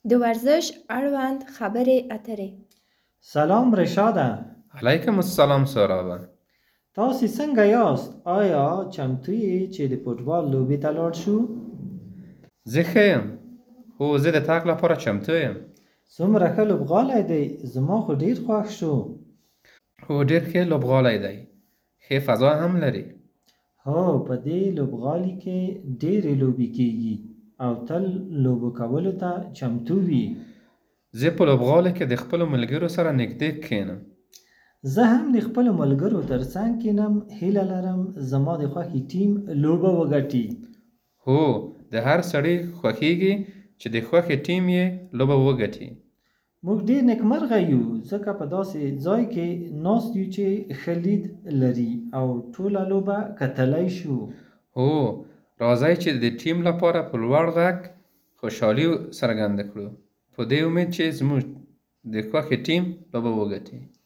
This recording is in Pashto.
د ورزش اړوند خبرې اترې سلام رشاده. علیکم السلام سهرابه. تاسې څنګه یاست؟ آیا چمتو یې چې د فوټبال لوبې ته لاړ شو؟ زه ښه یم. هو زه د تګ لپاره چمتو یم. څومره ښه لوبغالی دی، زما خو ډېر خوښ شو. هو ډېر ښه لوبغالی دی. ښه فضا هم لري. هو، په دې لوبغالي کې ډېرې لوبې کېږي او تل لوبو کولو ته چمتو وي. زه په لوبغالي کې د خپلو ملګرو سره نږدې کښېنم. زه هم د خپلو ملګرو تر څنګ کښېنم. هیله لرم زما د خوښې ټیم لوبه وګټي. هو، د هر سړي خوښیږي چې د خوښې ټیم یې لوبه وګټي. موږ ډېر نېکمرغه یو ځکه په داسې ځای کې ناست یو چې ښه لید لري او ټوله لوبه کتلی شو. هو، راځئ چې د ټیم لپاره په لوړ غږ خوشحالي څرګنده کړو، په دې امید چې زموږ د خوښې ټیم لوبه وګټي.